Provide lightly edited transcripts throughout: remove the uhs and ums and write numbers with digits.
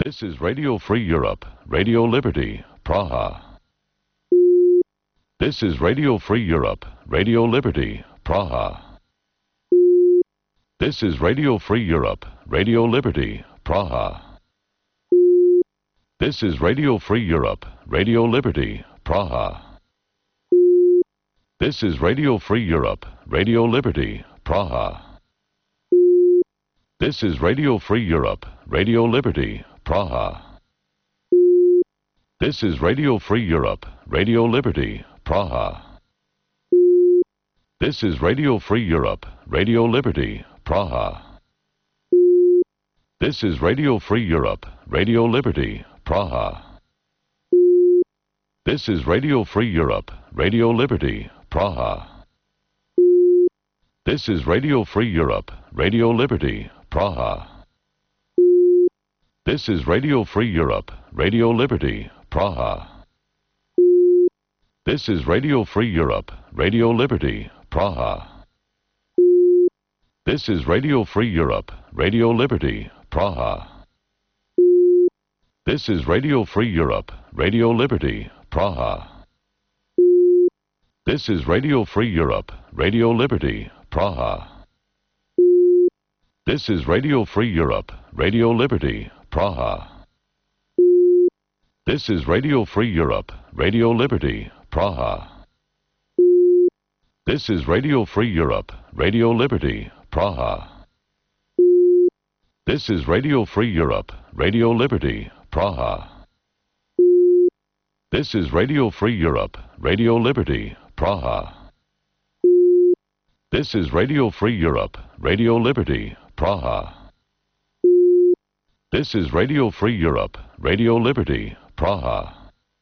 This is Radio Free Europe, Radio Liberty, Praha. This is Radio Free Europe, Radio Liberty, Praha. This is Radio Free Europe, Radio Liberty, Praha. This is Radio Free Europe, Radio Liberty, Praha. This is Radio Free Europe, Radio Liberty, Praha. This is Radio Free Europe, Radio Liberty, Praha. This is Radio Free Europe, Radio Liberty, Praha. This is Radio Free Europe, Radio Liberty, Praha. This is Radio Free Europe, Radio Liberty, Praha. This is Radio Free Europe, Radio Liberty, Praha. This is Radio Free Europe, Radio Liberty, Praha. This is Radio Free Europe, Radio Liberty, Praha. This is Radio Free Europe, Radio Liberty, Praha. This is Radio Free Europe, Radio Liberty, Praha. This is Radio Free Europe, Radio Liberty, Praha. This is Radio Free Europe, Radio Liberty, Praha. This is Radio Free Europe, Radio Liberty, Praha. This is Radio Free Europe, Radio Liberty, Praha. This is Radio Free Europe, Radio Liberty, Praha. This is Radio Free Europe, Radio Liberty, Praha. This is Radio Free Europe, Radio Liberty, Praha. This is Radio Free Europe, Radio Liberty, Praha. This is Radio Free Europe, Radio Liberty, Praha.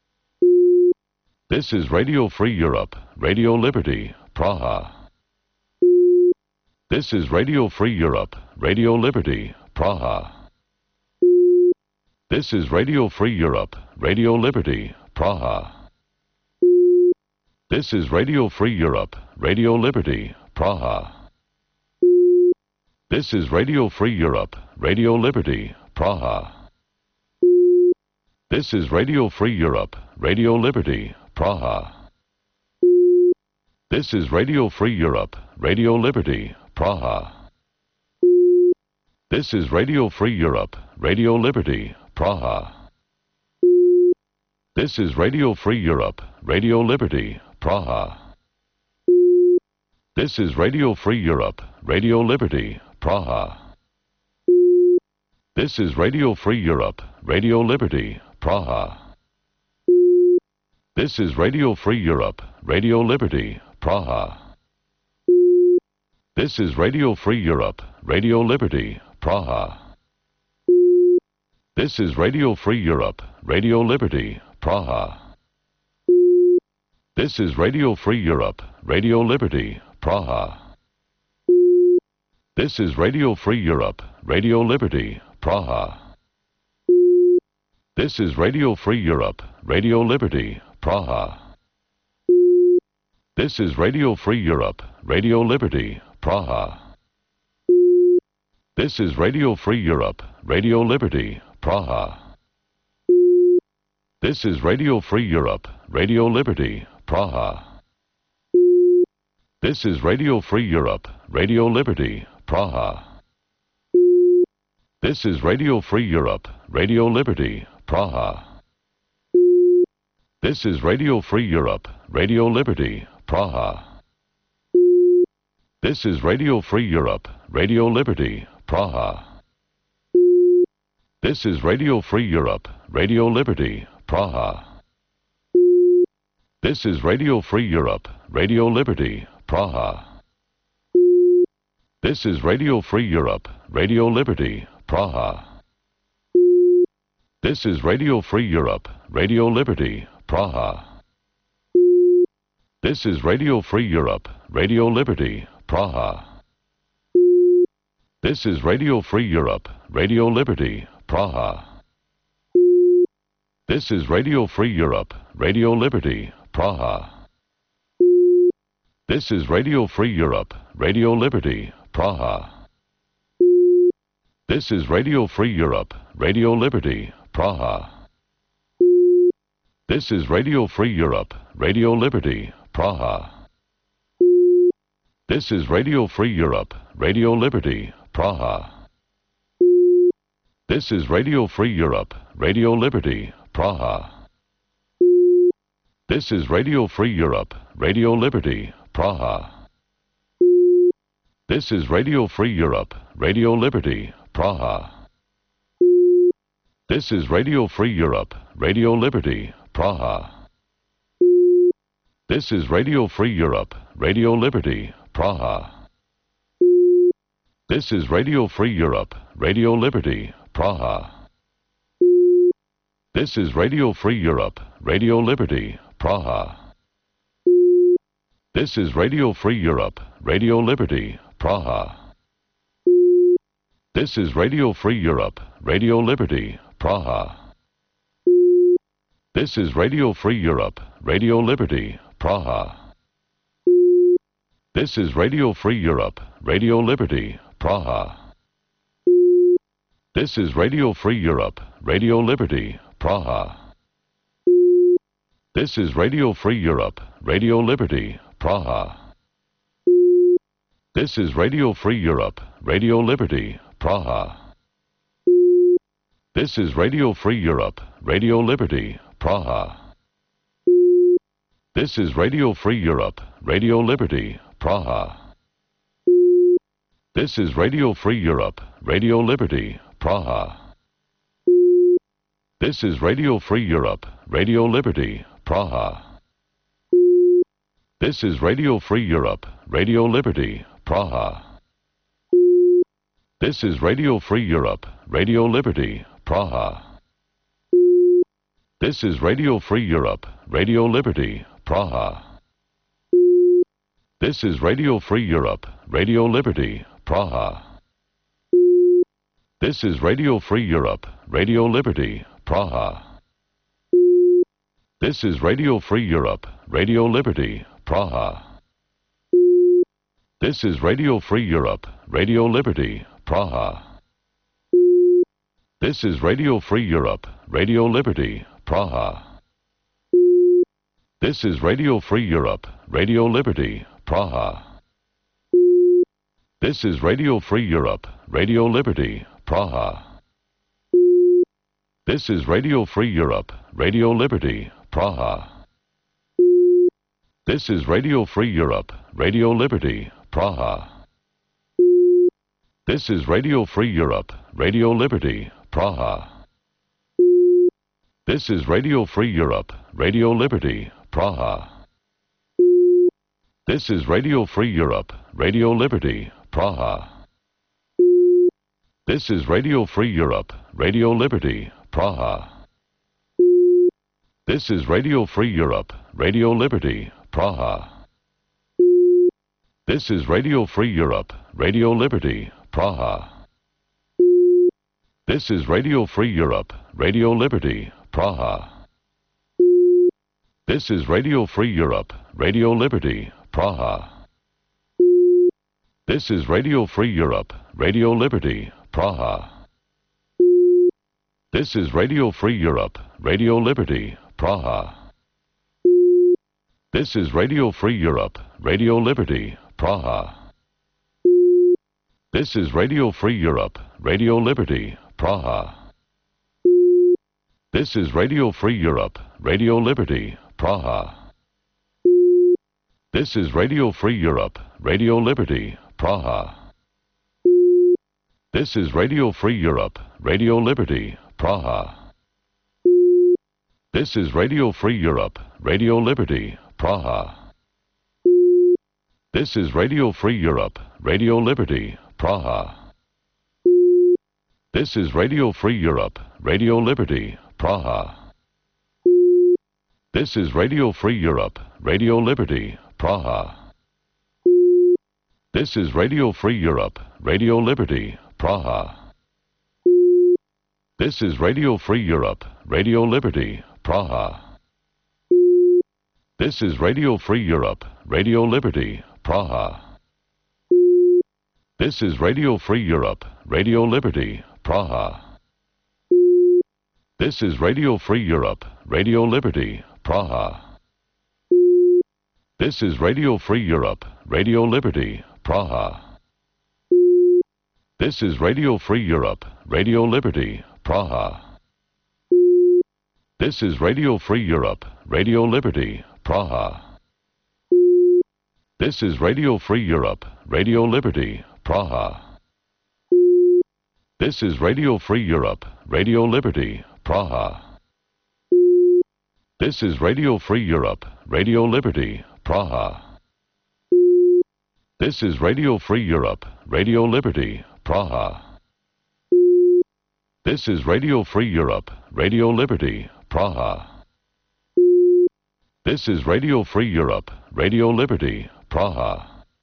This is Radio Free Europe, Radio Liberty, Praha. This is Radio Free Europe, Radio Liberty, Praha. This is Radio Free Europe, Radio Liberty, Praha. This is Radio Free Europe, Radio Liberty, Praha. This is Radio Free Europe, Radio Liberty, Praha. This is Radio Free Europe, Radio Liberty, Praha. This is Radio Free Europe, Radio Liberty, Praha. This is Radio Free Europe, Radio Liberty, Praha. This is Radio Free Europe, Radio Liberty, Praha. This is Radio Free Europe, Radio Liberty, Praha. This is Radio Free Europe, Radio Liberty, Praha. This is Radio Free Europe, Radio Liberty, Praha. This is Radio Free Europe, Radio Liberty, Praha. This is Radio Free Europe, Radio Liberty, Praha. This is Radio Free Europe, Radio Liberty, Praha. This is Radio Free Europe, Radio Liberty, Praha. This is Radio Free Europe, Radio Liberty, Praha. This is Radio Free Europe, Radio Liberty, Praha. This is Radio Free Europe, Radio Liberty, Praha. This is Radio Free Europe, Radio Liberty, Praha. This is Radio Free Europe, Radio Liberty, Praha. This is Radio Free Europe, Radio Liberty, Praha. This is Radio Free Europe, Radio Liberty, Praha. This is Radio Free Europe, Radio Liberty, Praha. This is Radio Free Europe, Radio Liberty, Praha. This is Radio Free Europe, Radio Liberty, Praha. This is Radio Free Europe, Radio Liberty, Praha. This is Radio Free Europe, Radio Liberty, Praha. This is Radio Free Europe, Radio Liberty, Praha. This is Radio Free Europe, Radio Liberty, Praha. This is Radio Free Europe, Radio Liberty, Praha. This is Radio Free Europe, Radio Liberty, Praha. This is Radio Free Europe, Radio Liberty, Praha. This is Radio Free Europe, Radio Liberty, Praha. This is Radio Free Europe, Radio Liberty, Praha. This is Radio Free Europe, Radio Liberty, Praha. This is Radio Free Europe, Radio Liberty, Praha. This is Radio Free Europe, Radio Liberty, Praha. This is Radio Free Europe, Radio Liberty, Praha. This is Radio Free Europe, Radio Liberty, Praha. This is Radio Free Europe, Radio Liberty, Praha. This is Radio Free Europe, Radio Liberty, Praha. This is Radio Free Europe, Radio Liberty, Praha. This is Radio Free Europe, Radio Liberty, Praha. This is Radio Free Europe, Radio Liberty, Praha. This is Radio Free Europe, Radio Liberty, Praha. This is Radio Free Europe, Radio Liberty, Praha. This is Radio Free Europe, Radio Liberty, Praha. This is Radio Free Europe, Radio Liberty, Praha. This is Radio Free Europe, Radio Liberty, Praha. This is Radio Free Europe, Radio Liberty, Praha. This is Radio Free Europe, Radio Liberty, Praha. This is Radio Free Europe, Radio Liberty, Praha. This is Radio Free Europe, Radio Liberty, Praha. This is Radio Free Europe, Radio Liberty, Praha. This is Radio Free Europe, Radio Liberty, Praha. This is Radio Free Europe, Radio Liberty, Praha. This is Radio Free Europe, Radio Liberty, Praha. This is Radio Free Europe, Radio Liberty, Praha. This is Radio Free Europe, Radio Liberty, Praha. This is Radio Free Europe, Radio Liberty, Praha. This is Radio Free Europe, Radio Liberty, Praha. This is Radio Free Europe, Radio Liberty, Praha. This is Radio Free Europe, Radio Liberty, Praha. This is Radio Free Europe, Radio Liberty, Praha. This is Radio Free Europe, Radio Liberty, Praha. This is Radio Free Europe, Radio Liberty, Praha. This is Radio Free Europe, Radio Liberty, Praha. This is Radio Free Europe, Radio Liberty, Praha. This is Radio Free Europe, Radio Liberty, Praha. This is Radio Free Europe, Radio Liberty, Praha. This is Radio Free Europe, Radio Liberty, Praha. This is Radio Free Europe, Radio Liberty, Praha. This is Radio Free Europe, Radio Liberty, Praha. This is Radio Free Europe, Radio Liberty, Praha. This is Radio Free Europe, Radio Liberty, Praha. This is Radio Free Europe, Radio Liberty, Praha. This is Radio Free Europe, Radio Liberty, Praha. This is Radio Free Europe, Radio Liberty, Praha. This is Radio Free Europe, Radio Liberty, Praha. This is Radio Free Europe, Radio Liberty, Praha. This is Radio Free Europe, Radio Liberty, Praha. This is Radio Free Europe, Radio Liberty, Praha. This is Radio Free Europe, Radio Liberty, Praha. This is Radio Free Europe, Radio Liberty, Praha. This is Radio Free Europe, Radio Liberty, Praha. This is Radio Free Europe, Radio Liberty, Praha. This is Radio Free Europe, Radio Liberty, Praha. This is Radio Free Europe, Radio Liberty, Praha. This is Radio Free Europe, Radio Liberty, Praha. This is Radio Free Europe, Radio Liberty, Praha. This is Radio Free Europe, Radio Liberty, Praha. This is Radio Free Europe, Radio Liberty, Praha. This is Radio Free Europe, Radio Liberty, Praha. This is Radio Free Europe, Radio Liberty, Praha. This is Radio Free Europe, Radio Liberty, Praha. This is Radio Free Europe, Radio Liberty, Praha. This is Radio Free Europe, Radio Liberty, Praha.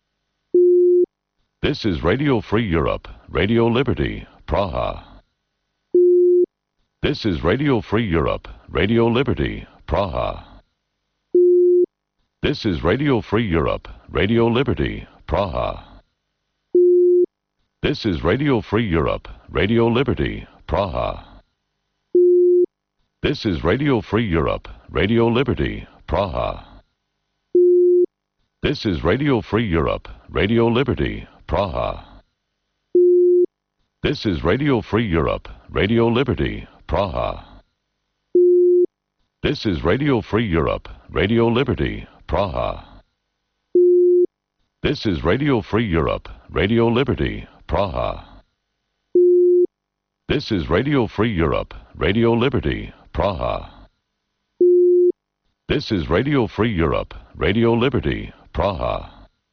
This is Radio Free Europe, Radio Liberty, Praha. This is Radio Free Europe, Radio Liberty, Praha. This is Radio Free Europe, Radio Liberty, Praha. This is Radio Free Europe, Radio Liberty, Praha. This is Radio Free Europe, Radio Liberty, Praha. This is Radio Free Europe, Radio Liberty, Praha. This is Radio Free Europe, Radio Liberty, Praha. This is Radio Free Europe, Radio Liberty, Praha. This is Radio Free Europe, Radio Liberty, Praha. This is Radio Free Europe, Radio Liberty, Praha. This is Radio Free Europe, Radio Liberty, Praha.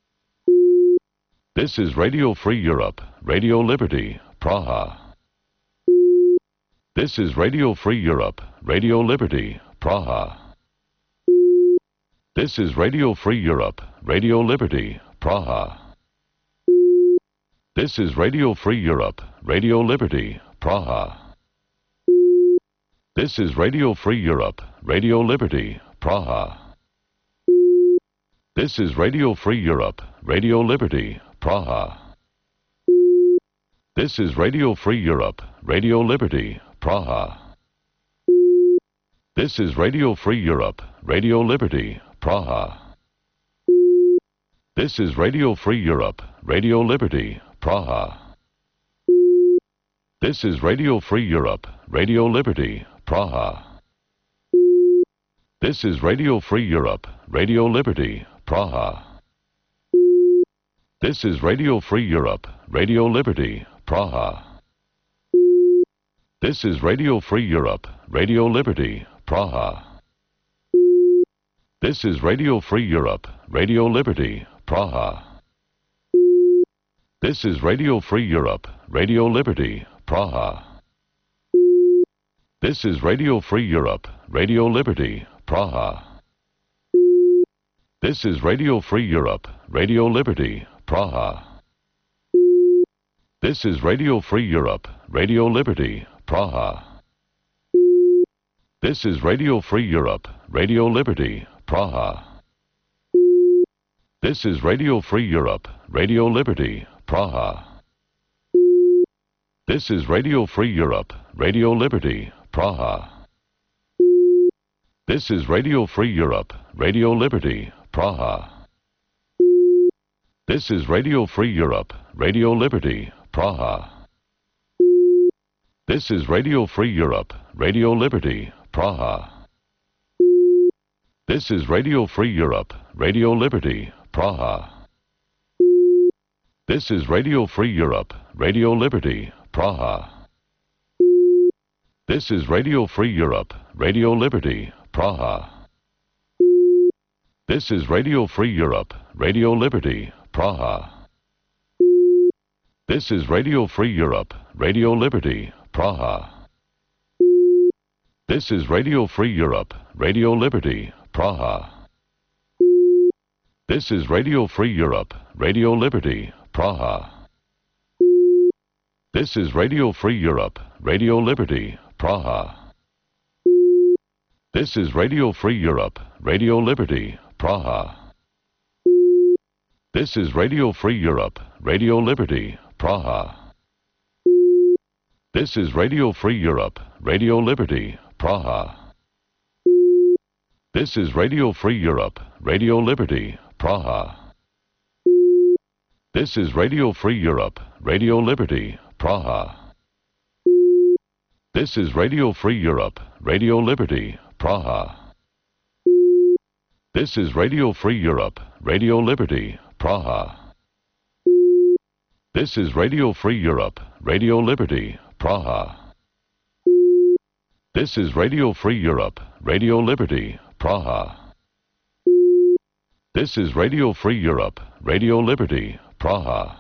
This is Radio Free Europe, Radio Liberty, Praha. This is Radio Free Europe, Radio Liberty, Praha. This is Radio Free Europe, Radio Liberty, Praha. This is Radio Free Europe, Radio Liberty, Praha. This is Radio Free Europe, Radio Liberty, Praha. This is Radio Free Europe, Radio Liberty, Praha. This is Radio Free Europe, Radio Liberty, Praha. This is Radio Free Europe, Radio Liberty, Praha. This is Radio Free Europe, Radio Liberty, Praha. This is Radio Free Europe, Radio Liberty, Praha. This is Radio Free Europe, Radio Liberty, Praha. This is Radio Free Europe, Radio Liberty, Praha. This is Radio Free Europe, Radio Liberty, Praha. This is Radio Free Europe, Radio Liberty, Praha. This is Radio Free Europe, Radio Liberty, Praha. This is Radio Free Europe, Radio Liberty, Praha. This is Radio Free Europe, Radio Liberty, Praha. This is Radio Free Europe, Radio Liberty, Praha. This is Radio Free Europe, Radio Liberty, Praha. This is Radio Free Europe, Radio Liberty, Praha. This is Radio Free Europe, Radio Liberty, Praha. This is Radio Free Europe, Radio Liberty, Praha. This is Radio Free Europe, Radio Liberty, Praha. This is Radio Free Europe, Radio Liberty, Praha. This is Radio Free Europe, Radio Liberty, Praha. This is Radio Free Europe, Radio Liberty, Praha. This is Radio Free Europe, Radio Liberty, Praha. This is Radio Free Europe, Radio Liberty, Praha. This is Radio Free Europe, Radio Liberty, Praha. This is Radio Free Europe, Radio Liberty, Praha. This is Radio Free Europe, Radio Liberty, Praha. This is Radio Free Europe, Radio Liberty, Praha. This is Radio Free Europe, Radio Liberty, Praha. This is Radio Free Europe, Radio Liberty, Praha. This is Radio Free Europe, Radio Liberty, Praha. This is Radio Free Europe, Radio Liberty, Praha. This is Radio Free Europe, Radio Liberty, Praha. This is Radio Free Europe, Radio Liberty, Praha. This is Radio Free Europe, Radio Liberty, Praha. This is Radio Free Europe, Radio Liberty, Praha. This is Radio Free Europe, Radio Liberty, Praha. This is Radio Free Europe, Radio Liberty, Praha.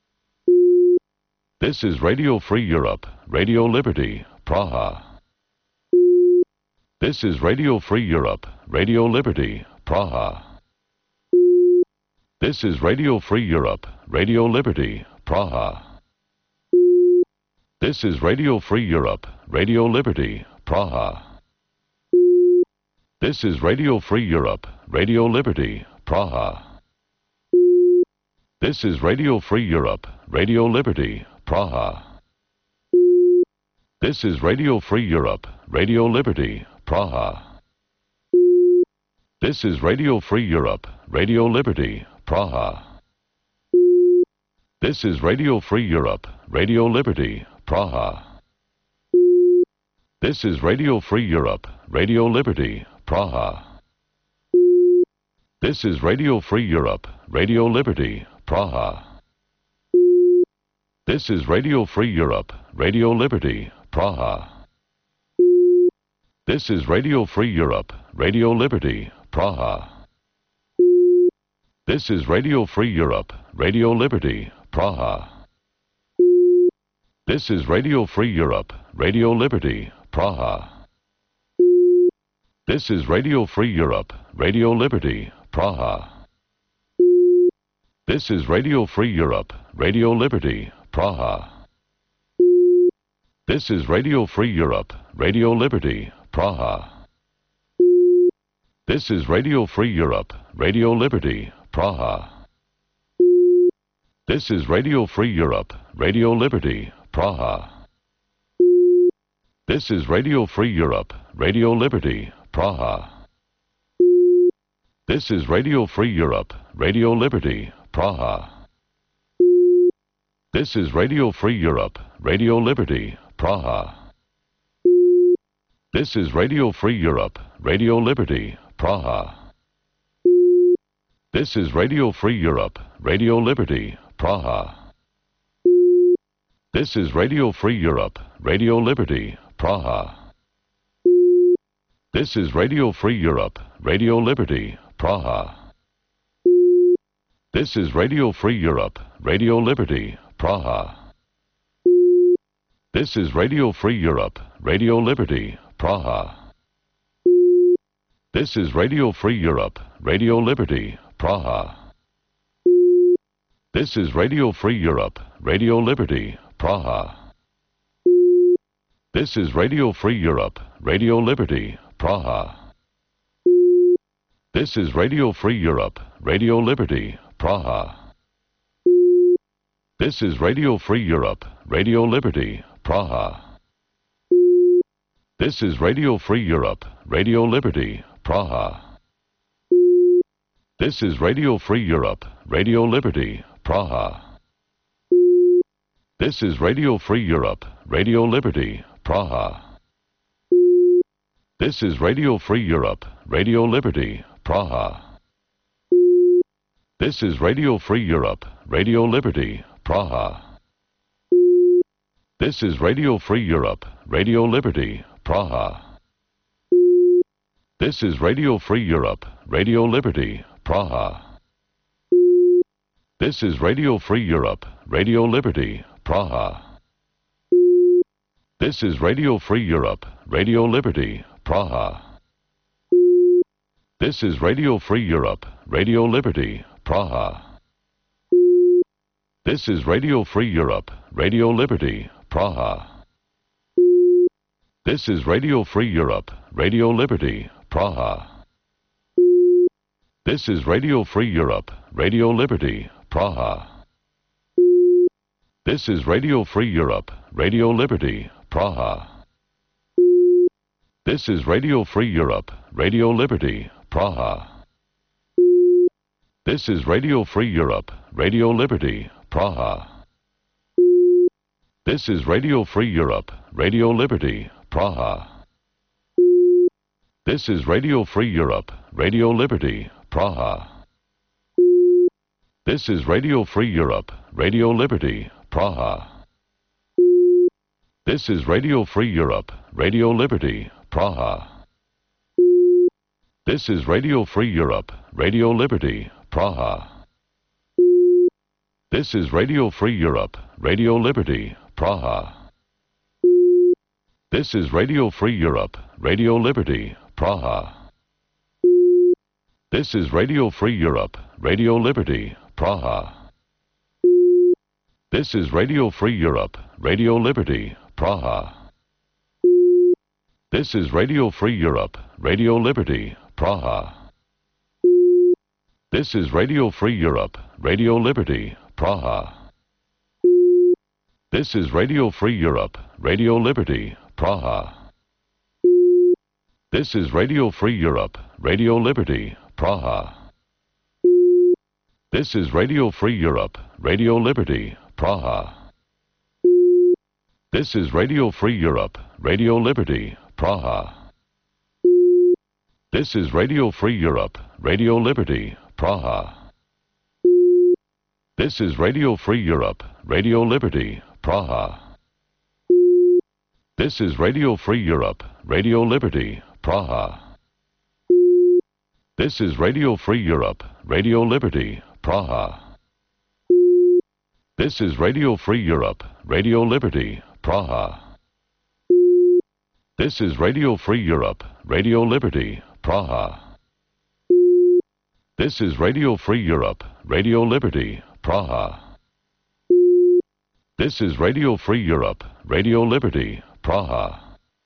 This is Radio Free Europe, Radio Liberty, Praha. This is Radio Free Europe, Radio Liberty, Praha. This is Radio Free Europe, Radio Liberty, Praha. This is Radio Free Europe, Radio Liberty, Praha. This is Radio Free Europe, Radio Liberty, Praha. This is Radio Free Europe, Radio Liberty, Praha. This is Radio Free Europe, Radio Liberty, Praha. This is Radio Free Europe, Radio Liberty, Praha. This is Radio Free Europe, Radio Liberty, Praha. This is Radio Free Europe, Radio Liberty, Praha. This is Radio Free Europe, Radio Liberty, Praha. This is Radio Free Europe, Radio Liberty, Praha. This is Radio Free Europe, Radio Liberty, Praha. This is Radio Free Europe, Radio Liberty, Praha. This is Radio Free Europe, Radio Liberty, Praha. This is Radio Free Europe, Radio Liberty, Praha. This is Radio Free Europe, Radio Liberty, Praha. This is Radio Free Europe, Radio Liberty, Praha. This is Radio Free Europe, Radio Liberty, Praha. This is Radio Free Europe, Radio Liberty, Praha. This is Radio Free Europe, Radio Liberty, Praha. This is Radio Free Europe, Radio Liberty, Praha. This is Radio Free Europe, Radio Liberty, Praha. This is Radio Free Europe, Radio Liberty, Praha. This is Radio Free Europe, Radio Liberty, Praha. This is Radio Free Europe, Radio Liberty, Praha. This is Radio Free Europe, Radio Liberty, Praha. This is Radio Free Europe, Radio Liberty, Praha. This is Radio Free Europe, Radio Liberty, Praha. This is Radio Free Europe, Radio Liberty, Praha. This is Radio Free Europe, Radio Liberty, Praha. This is Radio Free Europe, Radio Liberty, Praha. This is Radio Free Europe, Radio Liberty, Praha. This is Radio Free Europe, Radio Liberty, Praha. This is Radio Free Europe, Radio Liberty, Praha. This is Radio Free Europe, Radio Liberty, Praha. This is Radio Free Europe, Radio Liberty, Praha. This is Radio Free Europe, Radio Liberty, Praha. This is Radio Free Europe, Radio Liberty, Praha. This is Radio Free Europe, Radio Liberty, Praha. This is Radio Free Europe, Radio Liberty, Praha. This is Radio Free Europe, Radio Liberty, Praha. This is Radio Free Europe, Radio Liberty, Praha. This is Radio Free Europe, Radio Liberty, Praha. This is Radio Free Europe, Radio Liberty, Praha. This is Radio Free Europe, Radio Liberty, Praha. This is Radio Free Europe, Radio Liberty, Praha. This is Radio Free Europe, Radio Liberty, Praha. This is Radio Free Europe, Radio Liberty, Praha. This is Radio Free Europe, Radio Liberty, Praha. This is Radio Free Europe, Radio Liberty, Praha. This is Radio Free Europe, Radio Liberty, Praha. This is Radio Free Europe, Radio Liberty, Praha. This is Radio Free Europe, Radio Liberty, Praha. This is Radio Free Europe, Radio Liberty, Praha. This is Radio Free Europe, Radio Liberty, Praha. This is Radio Free Europe, Radio Liberty, Praha. This is Radio Free Europe, Radio Liberty, Praha. This is Radio Free Europe, Radio Liberty, Praha. This is Radio Free Europe, Radio Liberty, Praha. This is Radio Free Europe, Radio Liberty, Praha. This is Radio Free Europe, Radio Liberty, Praha. This is Radio Free Europe, Radio Liberty, Praha. This is Radio Free Europe, Radio Liberty, Praha. This is Radio Free Europe, Radio Liberty, Praha. This is Radio Free Europe, Radio Liberty, Praha. This is Radio Free Europe, Radio Liberty, Praha. This is Radio Free Europe, Radio Liberty, Praha. This is Radio Free Europe, Radio Liberty, Praha. This is Radio Free Europe, Radio Liberty, Praha. This is Radio Free Europe, Radio Liberty, Praha. This is Radio Free Europe, Radio Liberty, Praha. This is Radio Free Europe, Radio Liberty, Praha.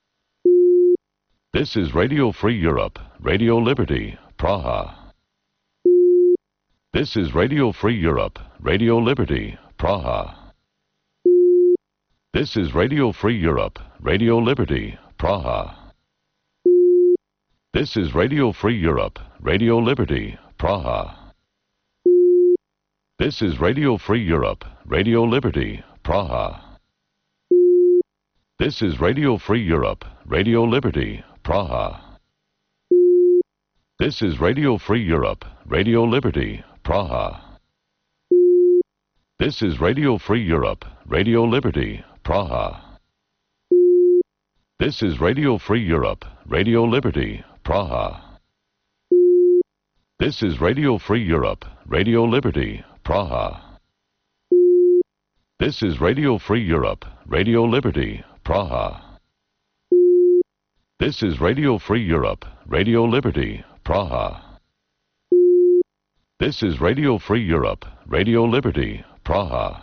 This is Radio Free Europe, Radio Liberty, Praha. This is Radio Free Europe, Radio Liberty, Praha. This is Radio Free Europe, Radio Liberty, Praha. This is Radio Free Europe, Radio Liberty, Praha. This is Radio Free Europe, Radio Liberty, Praha. This is Radio Free Europe, Radio Liberty, Praha. This is Radio Free Europe, Radio Liberty, Praha. This is Radio Free Europe, Radio Liberty, Praha. This is Radio Free Europe, Radio Liberty, Praha. This is Radio Free Europe, Radio Liberty, Praha. This is Radio Free Europe, Radio Liberty, Praha. This is Radio Free Europe, Radio Liberty, Praha. This is Radio Free Europe, Radio Liberty, Praha.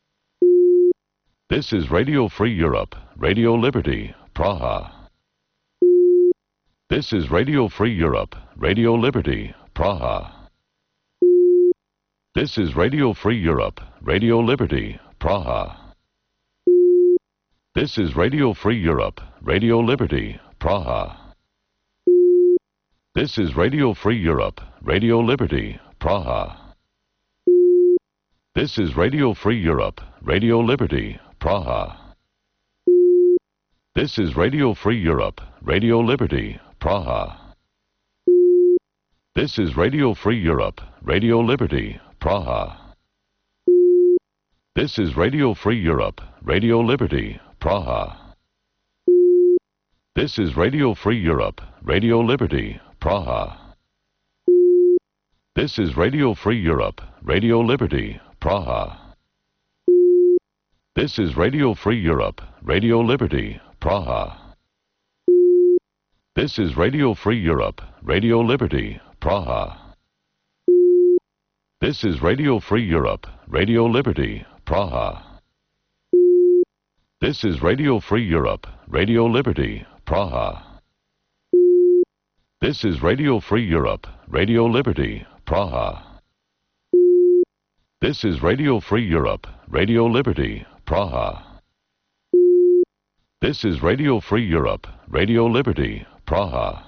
This is Radio Free Europe, Radio Liberty, Praha. This is Radio Free Europe, Radio Liberty, Praha. This is Radio Free Europe, Radio Liberty, Praha. This is Radio Free Europe, Radio Liberty, Praha. This is Radio Free Europe, Radio Liberty, Praha. This is Radio Free Europe, Radio Liberty, Praha. This is Radio Free Europe, Radio Liberty, Praha. This is Radio Free Europe, Radio Liberty, Praha. This is Radio Free Europe, Radio Liberty, Praha. This is Radio Free Europe, Radio Liberty, Praha. This is Radio Free Europe, Radio Liberty, Praha. This is Radio Free Europe, Radio Liberty, Praha. This is Radio Free Europe, Radio Liberty, Praha. This is Radio Free Europe, Radio Liberty, Praha. This is Radio Free Europe, Radio Liberty, Praha. This is Radio Free Europe, Radio Liberty, Praha. This is Radio Free Europe, Radio Liberty, Praha. This is Radio Free Europe, Radio Liberty, Praha.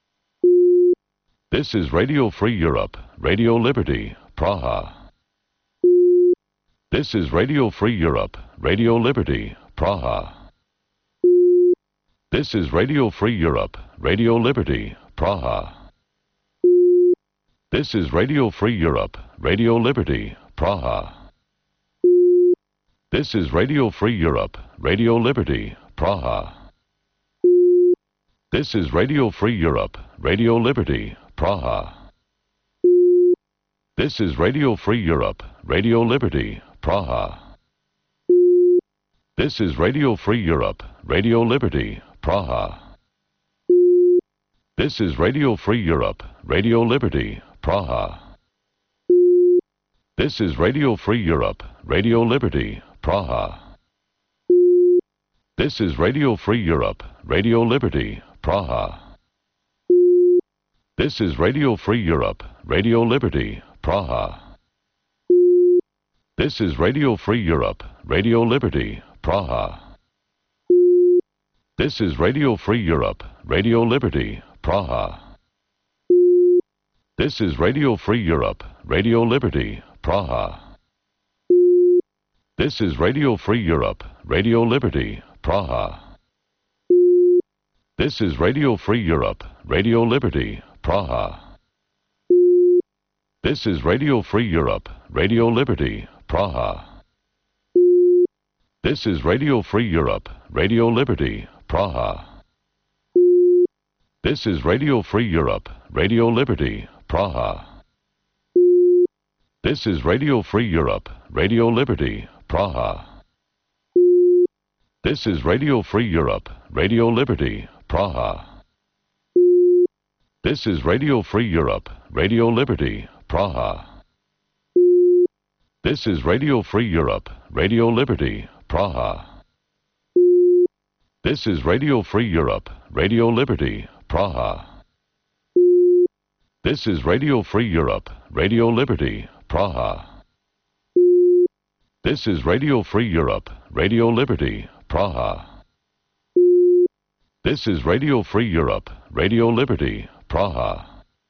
This is Radio Free Europe, Radio Liberty, Praha. This is Radio Free Europe, Radio Liberty, Praha. This is Radio Free Europe, Radio Liberty, Praha. This is Radio Free Europe, Radio Liberty, Praha. This is Radio Free Europe, Radio Liberty, Praha. This is Radio Free Europe, Radio Liberty, Praha. This is Radio Free Europe, Radio Liberty, Praha. This is Radio Free Europe, Radio Liberty, Praha. This is Radio Free Europe, Radio Liberty, Praha. This is Radio Free Europe, Radio Liberty, Praha. This is Radio Free Europe, Radio Liberty, Praha. This is Radio Free Europe, Radio Liberty, Praha. This is Radio Free Europe, Radio Liberty, Praha. This is Radio Free Europe, Radio Liberty, Praha. This is Radio Free Europe, Radio Liberty, Praha. This is Radio Free Europe, Radio Liberty, Praha. This is Radio Free Europe, Radio Liberty, Praha. This is Radio Free Europe, Radio Liberty, Praha. This is Radio Free Europe, Radio Liberty, Praha. This is Radio Free Europe, Radio Liberty, Praha. This is Radio Free Europe, Radio Liberty, Praha. This is Radio Free Europe, Radio Liberty, Praha. This is Radio Free Europe, Radio Liberty, Praha. This is Radio Free Europe, Radio Liberty, Praha. This is Radio Free Europe, Radio Liberty, Praha. This is Radio Free Europe, Radio Liberty, Praha. This is Radio Free Europe, Radio Liberty, Praha. This is Radio Free Europe, Radio Liberty, Praha.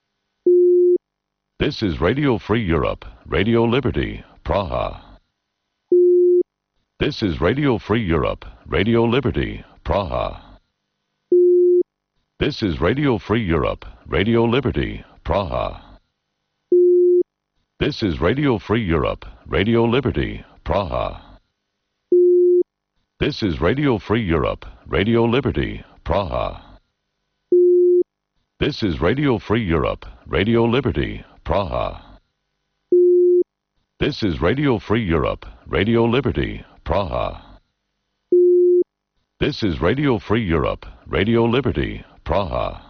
This is Radio Free Europe, Radio Liberty, Praha. This is Radio Free Europe, Radio Liberty, Praha. This is Radio Free Europe, Radio Liberty, Praha. This is Radio Free Europe, Radio Liberty, Praha. This is Radio Free Europe, Radio Liberty, Praha. This is Radio Free Europe, Radio Liberty, Praha. This is Radio Free Europe, Radio Liberty, Praha. This is Radio Free Europe, Radio Liberty, Praha.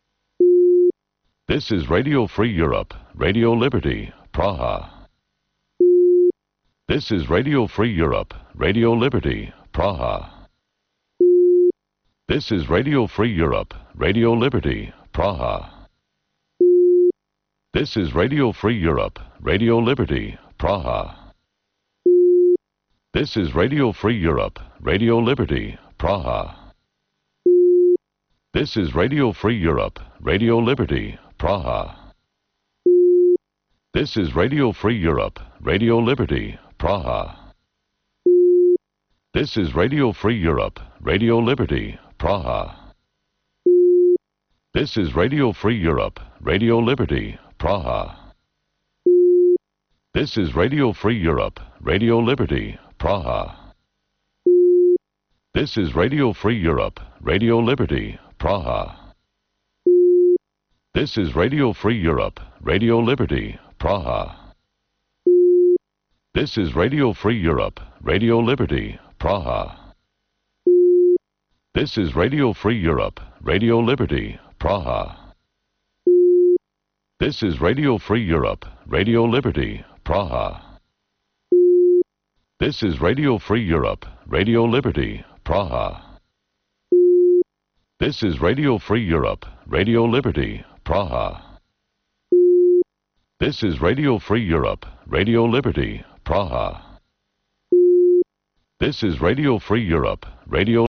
This is Radio Free Europe, Radio Liberty, Praha. This is Radio Free Europe, Radio Liberty, Praha. This is Radio Free Europe, Radio Liberty, Praha. This is Radio Free Europe, Radio Liberty, Praha. This is Radio Free Europe, Radio Liberty, Praha. This is Radio Free Europe, Radio Liberty, Praha. This is Radio Free Europe, Radio Liberty, Praha. This is Radio Free Europe, Radio Liberty, Praha. This is Radio Free Europe, Radio Liberty, Praha. This is Radio Free Europe, Radio Liberty, Praha. This is Radio Free Europe, Radio Liberty, Praha. This is Radio Free Europe, Radio Liberty, Praha. This is Radio Free Europe, Radio Liberty, Praha. This is Radio Free Europe, Radio Liberty, Praha. This is Radio Free Europe, Radio Liberty, Praha. This is Radio Free Europe, Radio Liberty, Praha. This is Radio Free Europe, Radio Liberty, Praha. This is Radio Free Europe, Radio Liberty, Praha. This is Radio Free Europe, Radio